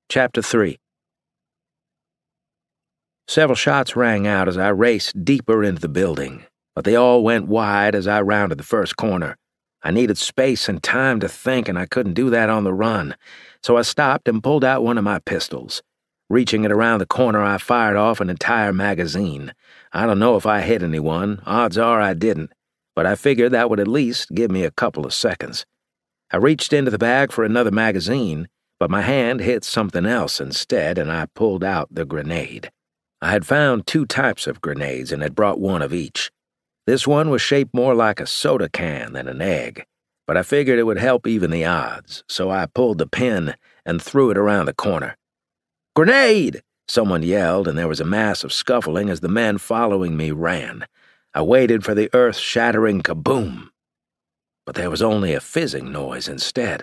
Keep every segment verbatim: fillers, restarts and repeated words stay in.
Chapter three. Several shots rang out as I raced deeper into the building, but they all went wide as I rounded the first corner. I needed space and time to think, and I couldn't do that on the run, so I stopped and pulled out one of my pistols. Reaching it around the corner, I fired off an entire magazine. I don't know if I hit anyone, odds are I didn't, but I figured that would at least give me a couple of seconds. I reached into the bag for another magazine, but my hand hit something else instead, and I pulled out the grenade. I had found two types of grenades and had brought one of each. This one was shaped more like a soda can than an egg, but I figured it would help even the odds, so I pulled the pin and threw it around the corner. "Grenade!" someone yelled, and there was a mass of scuffling as the men following me ran. I waited for the earth-shattering kaboom, but there was only a fizzing noise instead.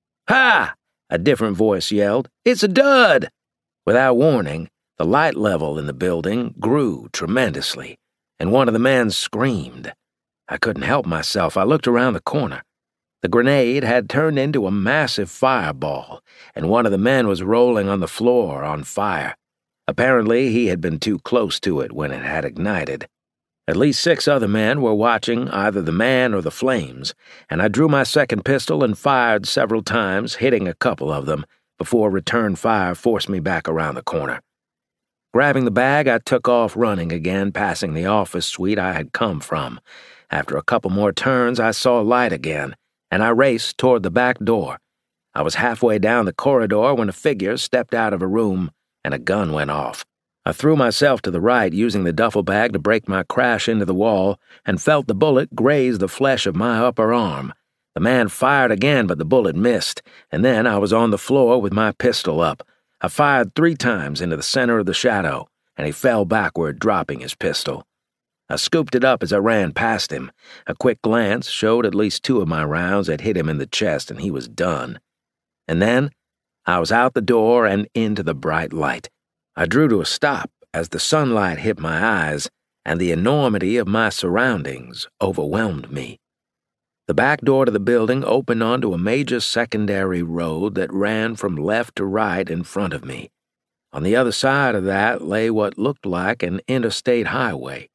"Ha!" a different voice yelled. "It's a dud!" Without warning, the light level in the building grew tremendously, and one of the men screamed. I couldn't help myself. I looked around the corner. The grenade had turned into a massive fireball, and one of the men was rolling on the floor on fire. Apparently, he had been too close to it when it had ignited. At least six other men were watching either the man or the flames, and I drew my second pistol and fired several times, hitting a couple of them, before return fire forced me back around the corner. Grabbing the bag, I took off running again, passing the office suite I had come from. After a couple more turns, I saw light again, and I raced toward the back door. I was halfway down the corridor when a figure stepped out of a room, and a gun went off. I threw myself to the right, using the duffel bag to break my crash into the wall, and felt the bullet graze the flesh of my upper arm. The man fired again, but the bullet missed, and then I was on the floor with my pistol up. I fired three times into the center of the shadow, and he fell backward, dropping his pistol. I scooped it up as I ran past him. A quick glance showed at least two of my rounds had hit him in the chest, and he was done. And then I was out the door and into the bright light. I drew to a stop as the sunlight hit my eyes, and the enormity of my surroundings overwhelmed me. The back door to the building opened onto a major secondary road that ran from left to right in front of me. On the other side of that lay what looked like an interstate highway.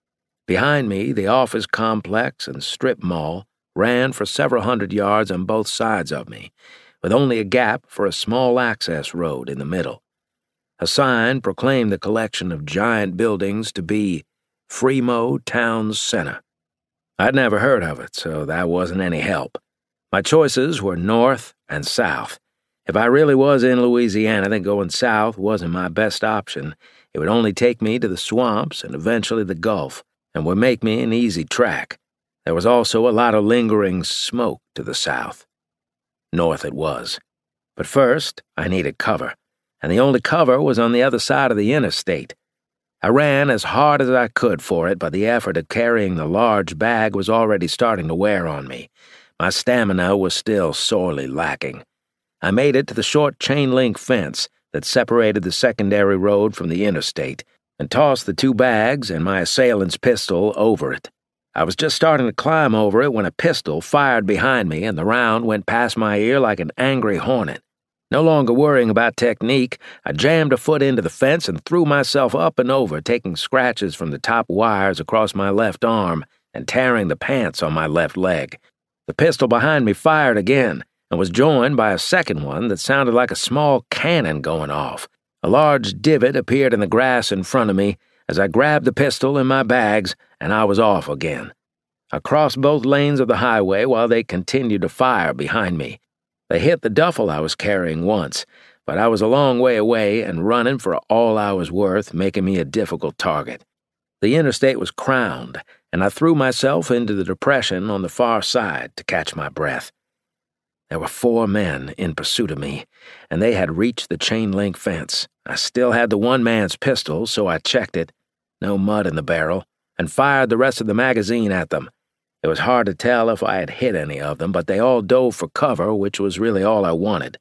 Behind me, the office complex and strip mall ran for several hundred yards on both sides of me, with only a gap for a small access road in the middle. A sign proclaimed the collection of giant buildings to be Fremo Town Center. I'd never heard of it, so that wasn't any help. My choices were north and south. If I really was in Louisiana, then going south wasn't my best option. It would only take me to the swamps and eventually the Gulf, and would make me an easy track. There was also a lot of lingering smoke to the south. North it was. But first, I needed cover, and the only cover was on the other side of the interstate. I ran as hard as I could for it, but the effort of carrying the large bag was already starting to wear on me. My stamina was still sorely lacking. I made it to the short chain-link fence that separated the secondary road from the interstate, and tossed the two bags and my assailant's pistol over it. I was just starting to climb over it when a pistol fired behind me, and the round went past my ear like an angry hornet. No longer worrying about technique, I jammed a foot into the fence and threw myself up and over, taking scratches from the top wires across my left arm and tearing the pants on my left leg. The pistol behind me fired again and was joined by a second one that sounded like a small cannon going off. A large divot appeared in the grass in front of me as I grabbed the pistol in my bags, and I was off again. I crossed both lanes of the highway while they continued to fire behind me. They hit the duffel I was carrying once, but I was a long way away and running for all I was worth, making me a difficult target. The interstate was crowned, and I threw myself into the depression on the far side to catch my breath. There were four men in pursuit of me, and they had reached the chain-link fence. I still had the one man's pistol, so I checked it, no mud in the barrel, and fired the rest of the magazine at them. It was hard to tell if I had hit any of them, but they all dove for cover, which was really all I wanted.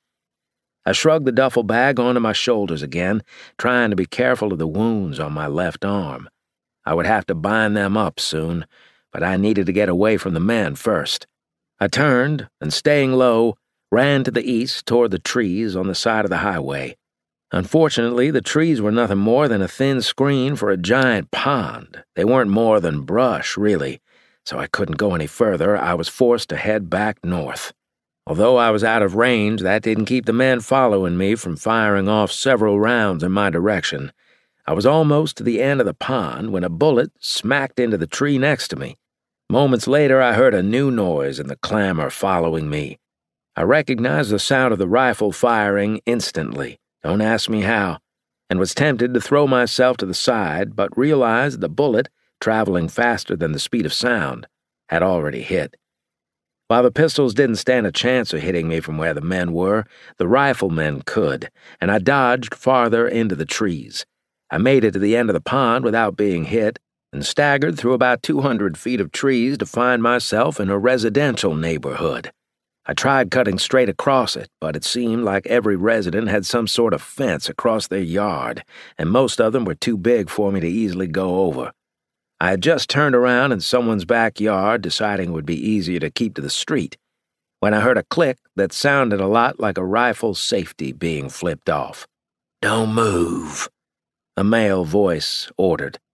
I shrugged the duffel bag onto my shoulders again, trying to be careful of the wounds on my left arm. I would have to bind them up soon, but I needed to get away from the men first. I turned, and staying low, ran to the east toward the trees on the side of the highway. Unfortunately, the trees were nothing more than a thin screen for a giant pond. They weren't more than brush, really, so I couldn't go any further. I was forced to head back north. Although I was out of range, that didn't keep the men following me from firing off several rounds in my direction. I was almost to the end of the pond when a bullet smacked into the tree next to me. Moments later, I heard a new noise and the clamor following me. I recognized the sound of the rifle firing instantly. Don't ask me how, and was tempted to throw myself to the side, but realized the bullet, traveling faster than the speed of sound, had already hit. While the pistols didn't stand a chance of hitting me from where the men were, the riflemen could, and I dodged farther into the trees. I made it to the end of the pond without being hit, and staggered through about two hundred feet of trees to find myself in a residential neighborhood. I tried cutting straight across it, but it seemed like every resident had some sort of fence across their yard, and most of them were too big for me to easily go over. I had just turned around in someone's backyard, deciding it would be easier to keep to the street, when I heard a click that sounded a lot like a rifle safety being flipped off. "Don't move," a male voice ordered.